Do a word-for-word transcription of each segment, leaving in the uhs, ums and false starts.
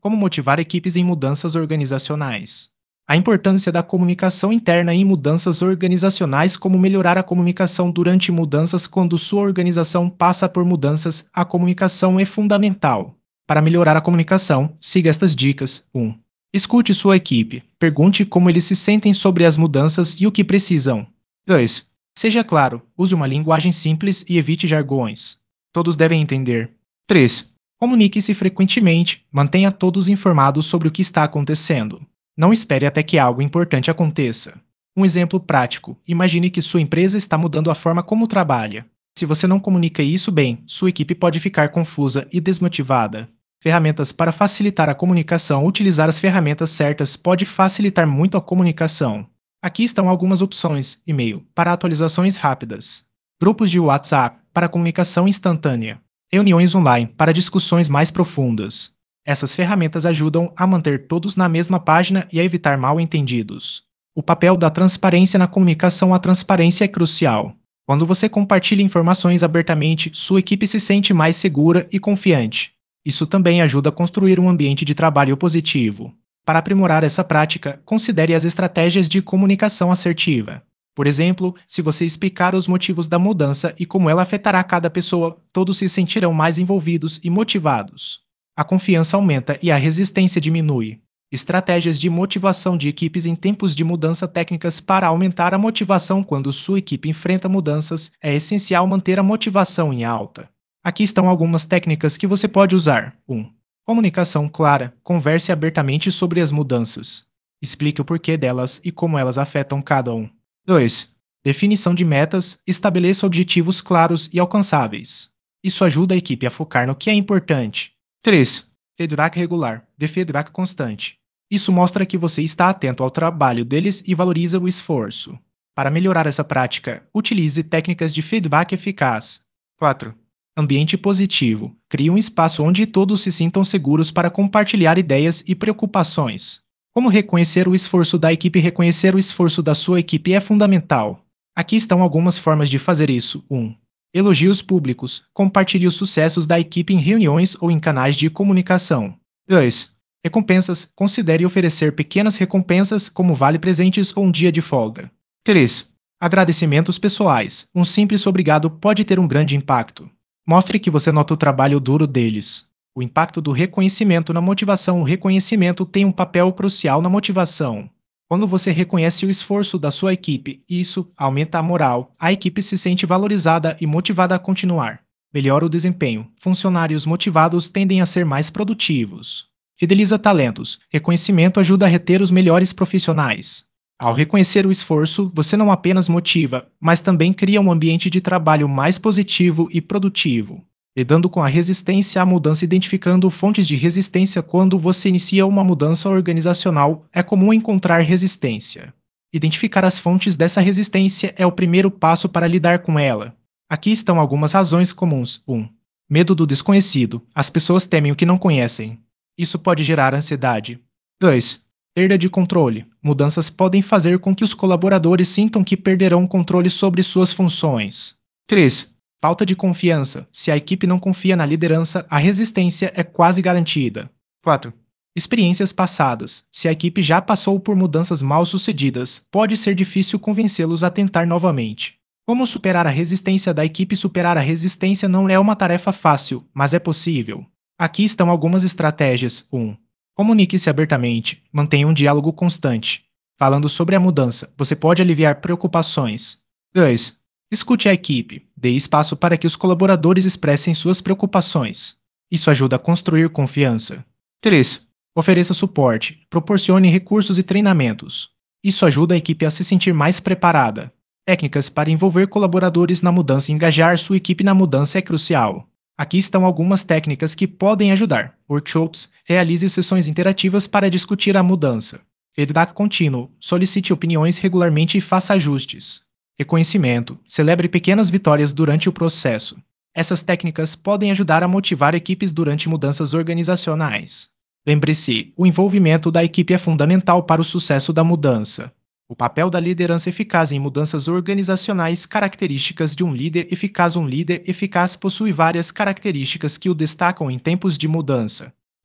Como motivar equipes em mudanças organizacionais? A importância da comunicação interna em mudanças organizacionais, como melhorar a comunicação durante mudanças quando sua organização passa por mudanças, a comunicação é fundamental. Para melhorar a comunicação, siga estas dicas. um. Escute sua equipe. Pergunte como eles se sentem sobre as mudanças e o que precisam. dois. Seja claro, use uma linguagem simples e evite jargões. Todos devem entender. três. Comunique-se frequentemente, mantenha todos informados sobre o que está acontecendo. Não espere até que algo importante aconteça. Um exemplo prático: imagine que sua empresa está mudando a forma como trabalha. Se você não comunica isso bem, sua equipe pode ficar confusa e desmotivada. Ferramentas para facilitar a comunicação. Utilizar as ferramentas certas pode facilitar muito a comunicação. Aqui estão algumas opções: e-mail, para atualizações rápidas. Grupos de WhatsApp, para comunicação instantânea. Reuniões online, para discussões mais profundas. Essas ferramentas ajudam a manter todos na mesma página e a evitar mal-entendidos. O papel da transparência na comunicação. A transparência é crucial. Quando você compartilha informações abertamente, sua equipe se sente mais segura e confiante. Isso também ajuda a construir um ambiente de trabalho positivo. Para aprimorar essa prática, considere as estratégias de comunicação assertiva. Por exemplo, se você explicar os motivos da mudança e como ela afetará cada pessoa, todos se sentirão mais envolvidos e motivados. A confiança aumenta e a resistência diminui. Estratégias de motivação de equipes em tempos de mudança. Técnicas para aumentar a motivação quando sua equipe enfrenta mudanças. É essencial manter a motivação em alta. Aqui estão algumas técnicas que você pode usar. um. Comunicação clara. Converse abertamente sobre as mudanças. Explique o porquê delas e como elas afetam cada um. dois. Definição de metas. Estabeleça objetivos claros e alcançáveis. Isso ajuda a equipe a focar no que é importante. três. Feedback regular. Dê feedback constante. Isso mostra que você está atento ao trabalho deles e valoriza o esforço. Para melhorar essa prática, utilize técnicas de feedback eficaz. quatro. Ambiente positivo. Crie um espaço onde todos se sintam seguros para compartilhar ideias e preocupações. Como reconhecer o esforço da equipe? Reconhecer o esforço da sua equipe é fundamental. Aqui estão algumas formas de fazer isso. um. Elogios públicos. Compartilhe os sucessos da equipe em reuniões ou em canais de comunicação. dois. Recompensas. Considere oferecer pequenas recompensas, como vale-presentes ou um dia de folga. três. Agradecimentos pessoais. Um simples obrigado pode ter um grande impacto. Mostre que você nota o trabalho duro deles. O impacto do reconhecimento na motivação. O reconhecimento tem um papel crucial na motivação. Quando você reconhece o esforço da sua equipe, isso aumenta a moral, a equipe se sente valorizada e motivada a continuar. Melhora o desempenho. Funcionários motivados tendem a ser mais produtivos. Fideliza talentos. Reconhecimento ajuda a reter os melhores profissionais. Ao reconhecer o esforço, você não apenas motiva, mas também cria um ambiente de trabalho mais positivo e produtivo. Lidando com a resistência à mudança. Identificando fontes de resistência. Quando você inicia uma mudança organizacional, é comum encontrar resistência. Identificar as fontes dessa resistência é o primeiro passo para lidar com ela. Aqui estão algumas razões comuns. um. Medo do desconhecido. As pessoas temem o que não conhecem. Isso pode gerar ansiedade. dois. Perda de controle. Mudanças podem fazer com que os colaboradores sintam que perderão o controle sobre suas funções. três. Falta de confiança. Se a equipe não confia na liderança, a resistência é quase garantida. quatro. Experiências passadas. Se a equipe já passou por mudanças mal sucedidas, pode ser difícil convencê-los a tentar novamente. Como superar a resistência da equipe? Superar a resistência não é uma tarefa fácil, mas é possível. Aqui estão algumas estratégias. um. Comunique-se abertamente. Mantenha um diálogo constante. Falando sobre a mudança, você pode aliviar preocupações. dois. Escute a equipe. Dê espaço para que os colaboradores expressem suas preocupações. Isso ajuda a construir confiança. três. Ofereça suporte. Proporcione recursos e treinamentos. Isso ajuda a equipe a se sentir mais preparada. Técnicas para envolver colaboradores na mudança. Engajar sua equipe na mudança é crucial. Aqui estão algumas técnicas que podem ajudar. Workshops. Realize sessões interativas para discutir a mudança. Feedback contínuo. Solicite opiniões regularmente e faça ajustes. Reconhecimento. Celebre pequenas vitórias durante o processo. Essas técnicas podem ajudar a motivar equipes durante mudanças organizacionais. Lembre-se, o envolvimento da equipe é fundamental para o sucesso da mudança. O papel da liderança eficaz em mudanças organizacionais. Características de um líder eficaz. Um líder eficaz possui várias características que o destacam em tempos de mudança.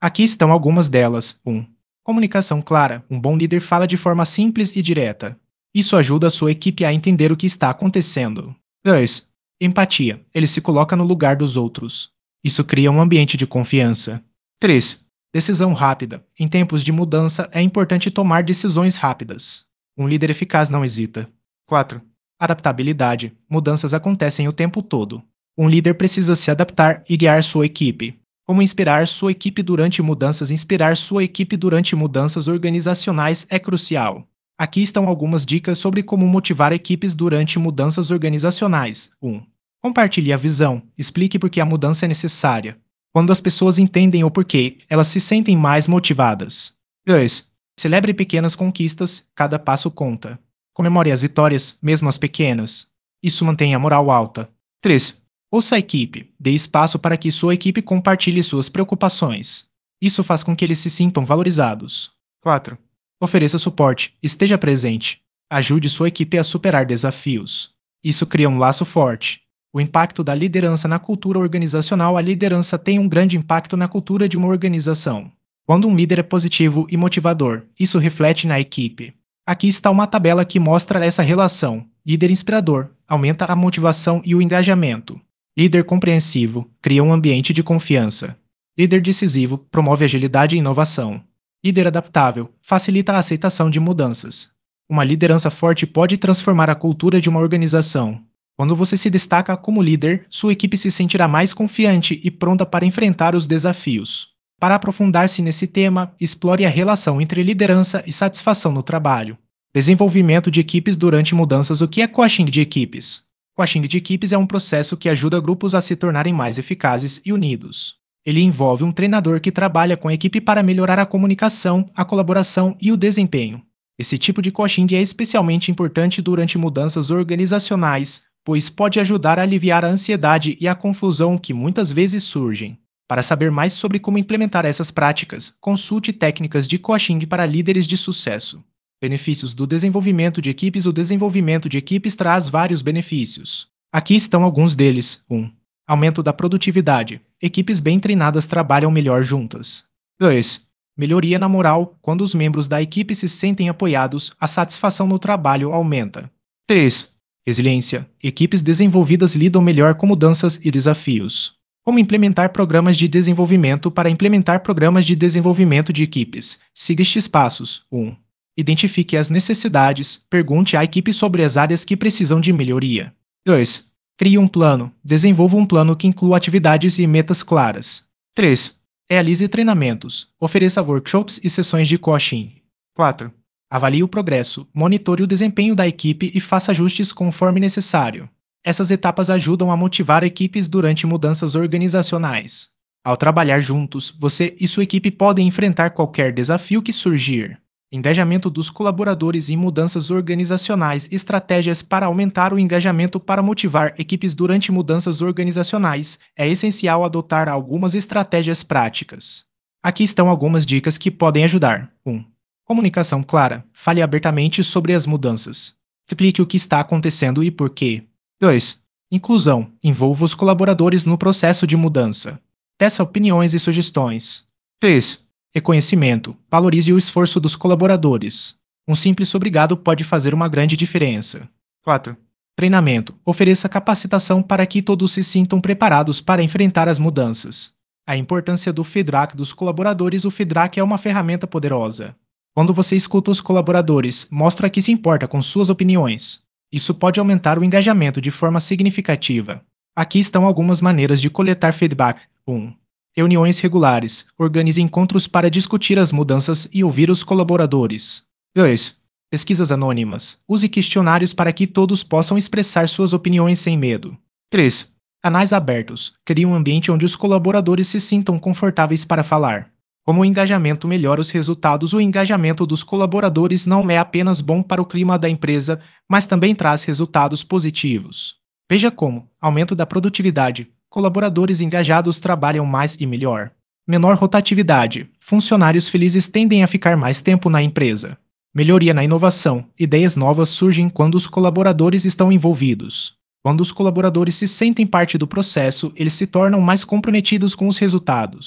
Aqui estão algumas delas. um. Comunicação clara. Um bom líder fala de forma simples e direta. Isso ajuda a sua equipe a entender o que está acontecendo. dois. Empatia. Ele se coloca no lugar dos outros. Isso cria um ambiente de confiança. três. Decisão rápida. Em tempos de mudança, é importante tomar decisões rápidas. Um líder eficaz não hesita. quatro. Adaptabilidade. Mudanças acontecem o tempo todo. Um líder precisa se adaptar e guiar sua equipe. Como inspirar sua equipe durante mudanças? Inspirar sua equipe durante mudanças organizacionais é crucial. Aqui estão algumas dicas sobre como motivar equipes durante mudanças organizacionais. um. Compartilhe a visão. Explique por que a mudança é necessária. Quando as pessoas entendem o porquê, elas se sentem mais motivadas. dois. Celebre pequenas conquistas, cada passo conta. Comemore as vitórias, mesmo as pequenas. Isso mantém a moral alta. três. Ouça a equipe. Dê espaço para que sua equipe compartilhe suas preocupações. Isso faz com que eles se sintam valorizados. quatro. Ofereça suporte. Esteja presente. Ajude sua equipe a superar desafios. Isso cria um laço forte. O impacto da liderança na cultura organizacional. A liderança tem um grande impacto na cultura de uma organização. Quando um líder é positivo e motivador, isso reflete na equipe. Aqui está uma tabela que mostra essa relação. Líder inspirador aumenta a motivação e o engajamento. Líder compreensivo cria um ambiente de confiança. Líder decisivo promove agilidade e inovação. Líder adaptável facilita a aceitação de mudanças. Uma liderança forte pode transformar a cultura de uma organização. Quando você se destaca como líder, sua equipe se sentirá mais confiante e pronta para enfrentar os desafios. Para aprofundar-se nesse tema, explore a relação entre liderança e satisfação no trabalho. Desenvolvimento de equipes durante mudanças. O que é coaching de equipes? Coaching de equipes é um processo que ajuda grupos a se tornarem mais eficazes e unidos. Ele envolve um treinador que trabalha com a equipe para melhorar a comunicação, a colaboração e o desempenho. Esse tipo de coaching é especialmente importante durante mudanças organizacionais, pois pode ajudar a aliviar a ansiedade e a confusão que muitas vezes surgem. Para saber mais sobre como implementar essas práticas, consulte técnicas de coaching para líderes de sucesso. Benefícios do desenvolvimento de equipes. O desenvolvimento de equipes traz vários benefícios. Aqui estão alguns deles. um. Aumento da produtividade. Equipes bem treinadas trabalham melhor juntas. dois. Melhoria na moral. Quando os membros da equipe se sentem apoiados, a satisfação no trabalho aumenta. três. Resiliência. Equipes desenvolvidas lidam melhor com mudanças e desafios. Como implementar programas de desenvolvimento? Para implementar programas de desenvolvimento de equipes, siga estes passos. um. Identifique as necessidades. Pergunte à equipe sobre as áreas que precisam de melhoria. dois. Crie um plano. Desenvolva um plano que inclua atividades e metas claras. três. Realize treinamentos. Ofereça workshops e sessões de coaching. quatro. Avalie o progresso. Monitore o desempenho da equipe e faça ajustes conforme necessário. Essas etapas ajudam a motivar equipes durante mudanças organizacionais. Ao trabalhar juntos, você e sua equipe podem enfrentar qualquer desafio que surgir. Engajamento dos colaboradores em mudanças organizacionais. Estratégias para aumentar o engajamento. Para motivar equipes durante mudanças organizacionais, é essencial adotar algumas estratégias práticas. Aqui estão algumas dicas que podem ajudar. um. Comunicação clara. Fale abertamente sobre as mudanças. Explique o que está acontecendo e por quê. dois. Inclusão. Envolva os colaboradores no processo de mudança. Peça opiniões e sugestões. três. Reconhecimento. Valorize o esforço dos colaboradores. Um simples obrigado pode fazer uma grande diferença. quatro. Treinamento. Ofereça capacitação para que todos se sintam preparados para enfrentar as mudanças. A importância do feedback dos colaboradores. O feedback é uma ferramenta poderosa. Quando você escuta os colaboradores, mostra que se importa com suas opiniões. Isso pode aumentar o engajamento de forma significativa. Aqui estão algumas maneiras de coletar feedback. um. Reuniões regulares. Organize encontros para discutir as mudanças e ouvir os colaboradores. dois. Pesquisas anônimas. Use questionários para que todos possam expressar suas opiniões sem medo. três. Canais abertos. Crie um ambiente onde os colaboradores se sintam confortáveis para falar. Como o engajamento melhora os resultados. O engajamento dos colaboradores não é apenas bom para o clima da empresa, mas também traz resultados positivos. Veja como aumento da produtividade. Colaboradores engajados trabalham mais e melhor. Menor rotatividade. Funcionários felizes tendem a ficar mais tempo na empresa. Melhoria na inovação. Ideias novas surgem quando os colaboradores estão envolvidos. Quando os colaboradores se sentem parte do processo, eles se tornam mais comprometidos com os resultados.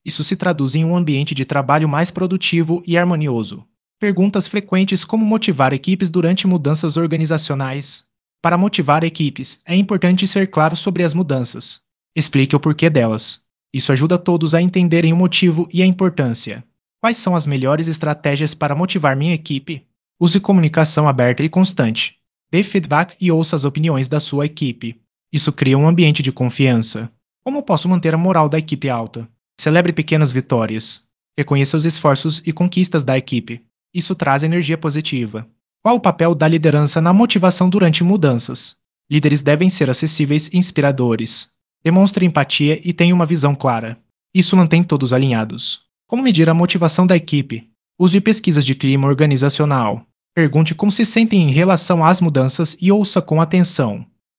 Isso se traduz em um ambiente de trabalho mais produtivo e harmonioso. Perguntas frequentes como motivar equipes durante mudanças organizacionais. Para motivar equipes, é importante ser claro sobre as mudanças. Explique o porquê delas. Isso ajuda todos a entenderem o motivo e a importância. Quais são as melhores estratégias para motivar minha equipe? Use comunicação aberta e constante. Dê feedback e ouça as opiniões da sua equipe. Isso cria um ambiente de confiança. Como posso manter a moral da equipe alta? Celebre pequenas vitórias. Reconheça os esforços e conquistas da equipe. Isso traz energia positiva. Qual o papel da liderança na motivação durante mudanças? Líderes devem ser acessíveis e inspiradores. Demonstre empatia e tenha uma visão clara. Isso mantém todos alinhados. Como medir a motivação da equipe? Use pesquisas de clima organizacional. Pergunte como se sentem em relação às mudanças e ouça com atenção.